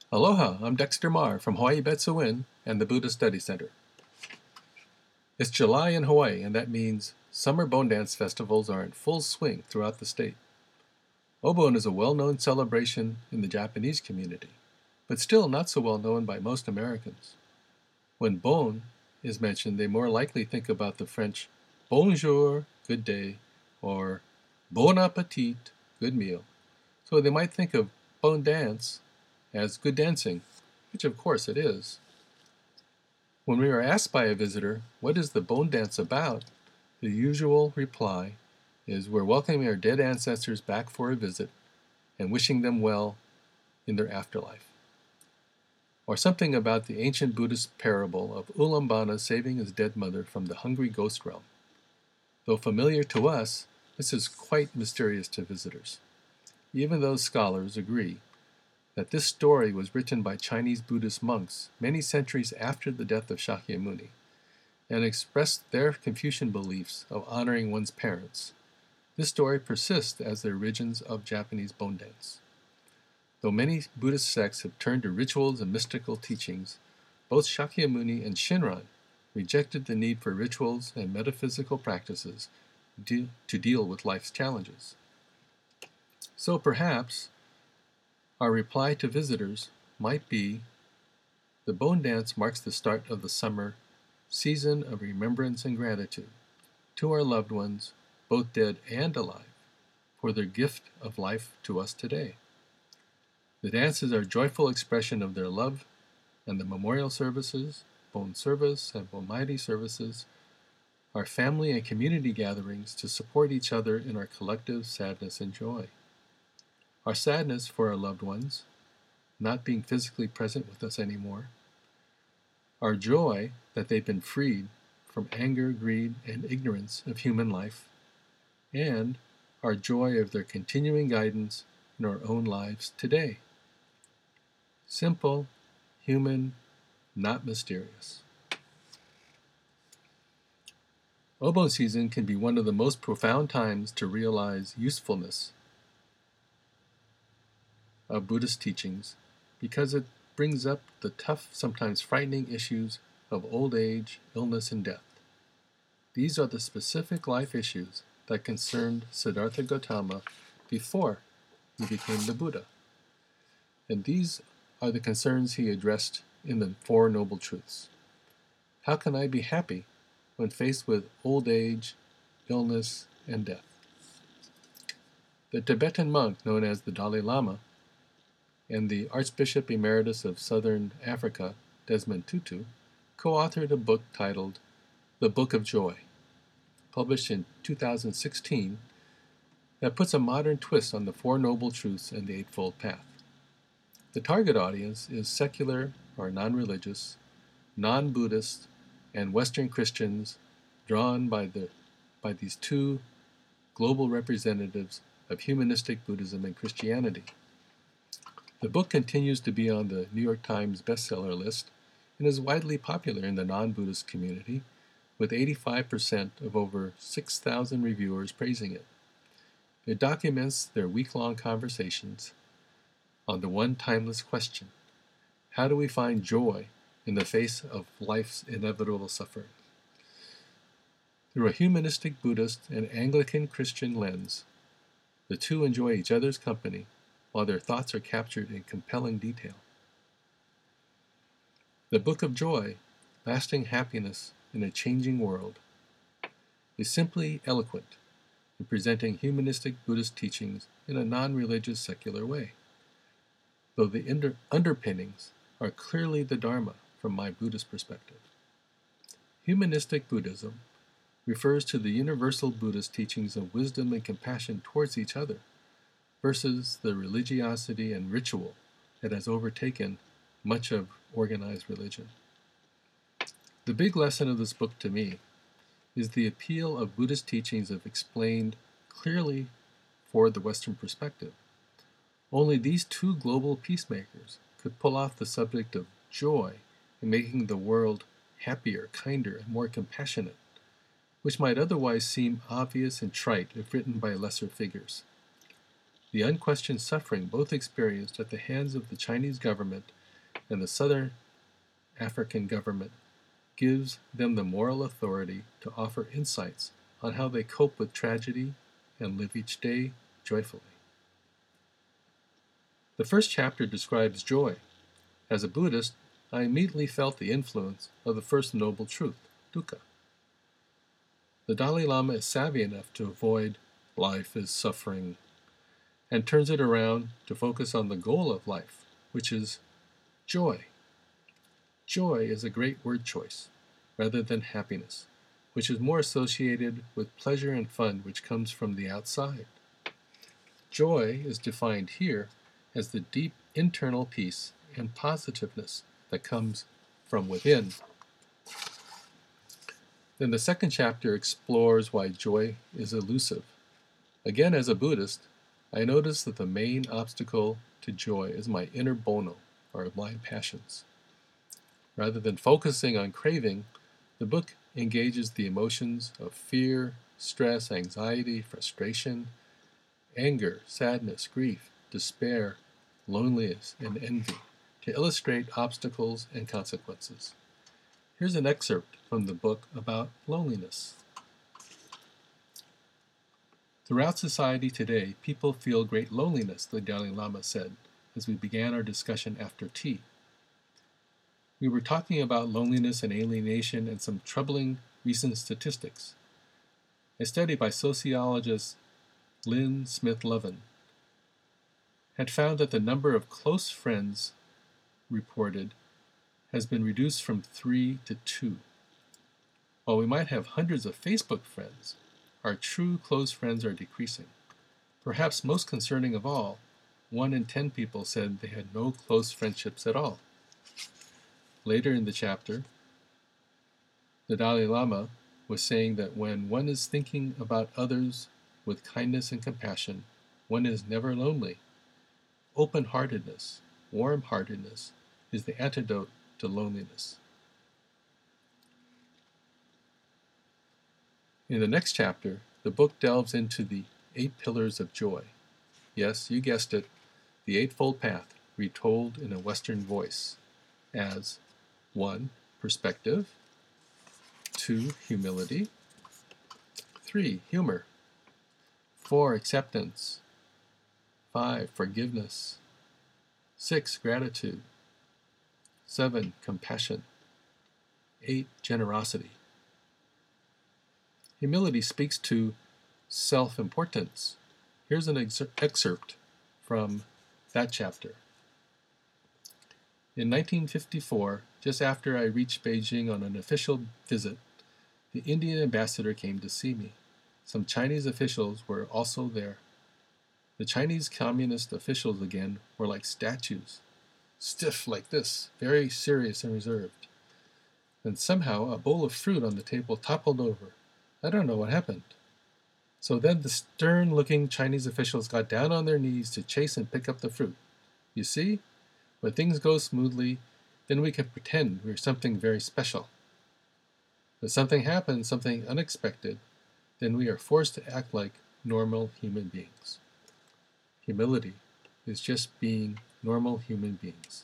Aloha, I'm Dexter Marr from Hawaii Betsuin and the Buddha Study Center. It's July in Hawaii, and that means summer bone dance festivals are in full swing throughout the state. Obon is a well-known celebration in the Japanese community, but still not so well known by most Americans. When bon is mentioned, they more likely think about the French bonjour, good day, or bon appetit, good meal. So they might think of bone dance as good dancing, which of course it is. When we are asked by a visitor, what is the bone dance about? The usual reply is we're welcoming our dead ancestors back for a visit and wishing them well in their afterlife. Or something about the ancient Buddhist parable of Ulambana saving his dead mother from the hungry ghost realm. Though familiar to us, this is quite mysterious to visitors. Even those scholars agree that this story was written by Chinese Buddhist monks many centuries after the death of Shakyamuni and expressed their Confucian beliefs of honoring one's parents. This story persists as the origins of Japanese bone dance. Though many Buddhist sects have turned to rituals and mystical teachings, both Shakyamuni and Shinran rejected the need for rituals and metaphysical practices to deal with life's challenges. So perhaps our reply to visitors might be, the bone dance marks the start of the summer season of remembrance and gratitude to our loved ones, both dead and alive, for their gift of life to us today. The dances are a joyful expression of their love, and the memorial services, bone service and bone mighty services, are family and community gatherings to support each other in our collective sadness and joy. Our sadness for our loved ones, not being physically present with us anymore, our joy that they've been freed from anger, greed, and ignorance of human life, and our joy of their continuing guidance in our own lives today. Simple, human, not mysterious. Obon season can be one of the most profound times to realize usefulness of Buddhist teachings because it brings up the tough, sometimes frightening issues of old age, illness, and death. These are the specific life issues that concerned Siddhartha Gautama before he became the Buddha. And these are the concerns he addressed in the Four Noble Truths. How can I be happy when faced with old age, illness, and death? The Tibetan monk known as the Dalai Lama and the Archbishop Emeritus of Southern Africa, Desmond Tutu, co-authored a book titled The Book of Joy, published in 2016, that puts a modern twist on the Four Noble Truths and the Eightfold Path. The target audience is secular or non-religious, non-Buddhist, and Western Christians drawn by these two global representatives of humanistic Buddhism and Christianity. The book continues to be on the New York Times bestseller list and is widely popular in the non-Buddhist community, with 85% of over 6,000 reviewers praising it. It documents their week-long conversations on the one timeless question: how do we find joy in the face of life's inevitable suffering? Through a humanistic Buddhist and Anglican Christian lens, the two enjoy each other's company while their thoughts are captured in compelling detail. The Book of Joy, Lasting Happiness in a Changing World, is simply eloquent in presenting humanistic Buddhist teachings in a non-religious secular way, though the underpinnings are clearly the Dharma from my Buddhist perspective. Humanistic Buddhism refers to the universal Buddhist teachings of wisdom and compassion towards each other, versus the religiosity and ritual that has overtaken much of organized religion. The big lesson of this book to me is the appeal of Buddhist teachings of explained clearly for the Western perspective. Only these two global peacemakers could pull off the subject of joy in making the world happier, kinder, and more compassionate, which might otherwise seem obvious and trite if written by lesser figures. The unquestioned suffering both experienced at the hands of the Chinese government and the Southern African government gives them the moral authority to offer insights on how they cope with tragedy and live each day joyfully. The first chapter describes joy. As a Buddhist, I immediately felt the influence of the first noble truth, dukkha. The Dalai Lama is savvy enough to avoid life is suffering and turns it around to focus on the goal of life, which is joy. Joy is a great word choice, rather than happiness, which is more associated with pleasure and fun which comes from the outside. Joy is defined here as the deep internal peace and positiveness that comes from within. Then the second chapter explores why joy is elusive. Again, as a Buddhist, I notice that the main obstacle to joy is my inner bono, or blind passions. Rather than focusing on craving, the book engages the emotions of fear, stress, anxiety, frustration, anger, sadness, grief, despair, loneliness, and envy to illustrate obstacles and consequences. Here's an excerpt from the book about loneliness. Throughout society today, people feel great loneliness, the Dalai Lama said, as we began our discussion after tea. We were talking about loneliness and alienation and some troubling recent statistics. A study by sociologist Lynn Smith Levin had found that the number of close friends reported has been reduced from 3 to 2. While we might have hundreds of Facebook friends, our true close friends are decreasing. Perhaps most concerning of all, 1 in 10 people said they had no close friendships at all. Later in the chapter, the Dalai Lama was saying that when one is thinking about others with kindness and compassion, one is never lonely. Open-heartedness, warm-heartedness is the antidote to loneliness. In the next chapter, the book delves into the 8 pillars of joy. Yes, you guessed it, the Eightfold Path, retold in a Western voice as 1. Perspective, 2. Humility, 3. Humor, 4. Acceptance, 5. Forgiveness, 6. Gratitude, 7. Compassion, 8. Generosity. Humility speaks to self-importance. Here's an excerpt from that chapter. In 1954, just after I reached Beijing on an official visit, the Indian ambassador came to see me. Some Chinese officials were also there. The Chinese communist officials again were like statues, stiff like this, very serious and reserved. Then somehow a bowl of fruit on the table toppled over. I don't know what happened. So then the stern-looking Chinese officials got down on their knees to chase and pick up the fruit. You see, when things go smoothly, then we can pretend we're something very special. But something happens, something unexpected, then we are forced to act like normal human beings. Humility is just being normal human beings.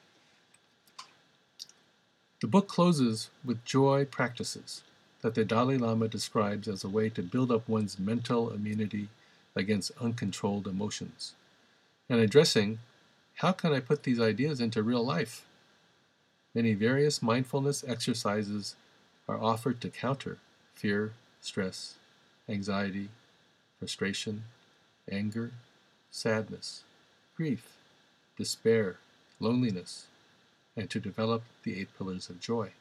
The book closes with joy practices that the Dalai Lama describes as a way to build up one's mental immunity against uncontrolled emotions, and addressing how can I put these ideas into real life. Many various mindfulness exercises are offered to counter fear, stress, anxiety, frustration, anger, sadness, grief, despair, loneliness, and to develop the 8 pillars of joy.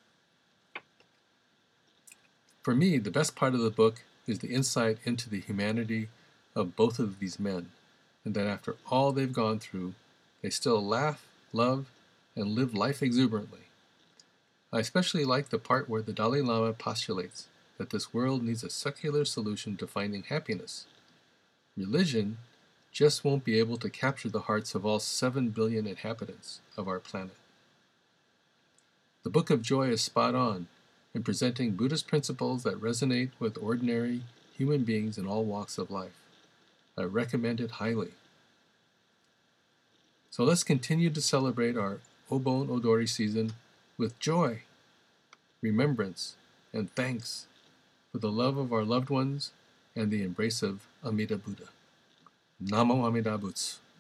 For me, the best part of the book is the insight into the humanity of both of these men, and that after all they've gone through, they still laugh, love, and live life exuberantly. I especially like the part where the Dalai Lama postulates that this world needs a secular solution to finding happiness. Religion just won't be able to capture the hearts of all 7 billion inhabitants of our planet. The Book of Joy is spot on in presenting Buddhist principles that resonate with ordinary human beings in all walks of life. I recommend it highly. So let's continue to celebrate our Obon Odori season with joy, remembrance, and thanks for the love of our loved ones and the embrace of Amida Buddha. Namo Amida Butsu.